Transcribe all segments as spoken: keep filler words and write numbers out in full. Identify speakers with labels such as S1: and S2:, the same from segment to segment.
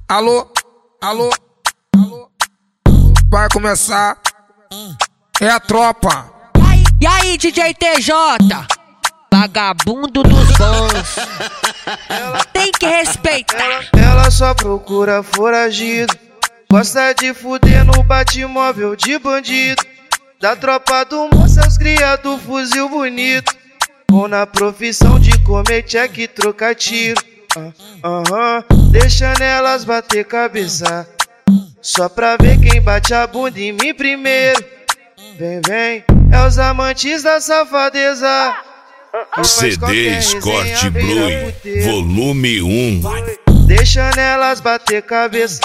S1: Alô, alô, alô, vai começar, é a tropa.
S2: E aí, D J T J, vagabundo dos bons, tem que respeitar.
S3: Ela só procura foragido, gosta de fuder no Batmóvel de bandido. Da tropa do moço, seus criados, fuzil bonito. Ou na profissão de comer check, trocar tiro. Aham, uh, uh, deixando elas bater cabeça, só pra ver quem bate a bunda em mim primeiro. Vem, vem, é os amantes da safadeza.
S4: C D Scott Blue, volume um.
S3: Deixando elas bater cabeça,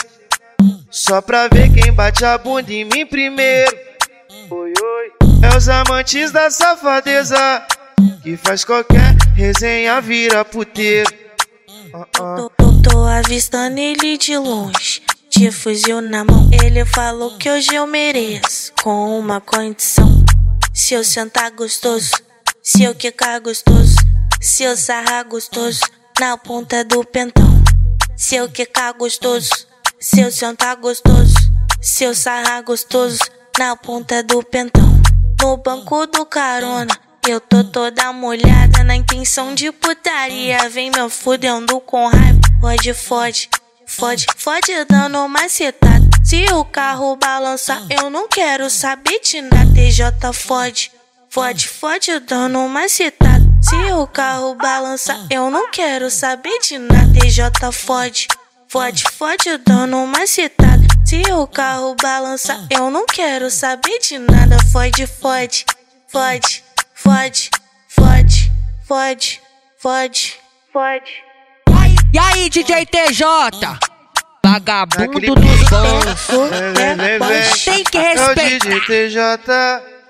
S3: só pra ver quem bate a bunda em mim primeiro. Oi, oi, é os amantes da safadeza, que faz qualquer resenha vira puteiro. Uh -uh.
S5: Tô, tô avistando ele de longe, de fuzil na mão. Ele falou que hoje eu mereço, com uma condição: se eu sentar gostoso, se eu quicar gostoso, se eu sarrar gostoso na ponta do pentão. Se eu quicar gostoso, se eu sentar gostoso, se eu sarrar gostoso na ponta do pentão. No banco do carona eu tô toda molhada, na intenção de putaria. Vem me fudendo com raiva, fode, fode, fode, fode dando macetada. Se o carro balançar, eu não quero saber de nada. T J fode, fode, fode dando macetada. Se o carro balançar, eu não quero saber de nada. T J fode, fode, fode dando macetada. Se o carro balançar, eu não quero saber de nada. Fode, fode, fode, fode, fode, fode, fode, fode.
S2: E aí, D J T J, vagabundo dos bons,
S3: vem, vem, vem,
S2: tem que
S3: é o D J
S2: respeitar.
S3: T J.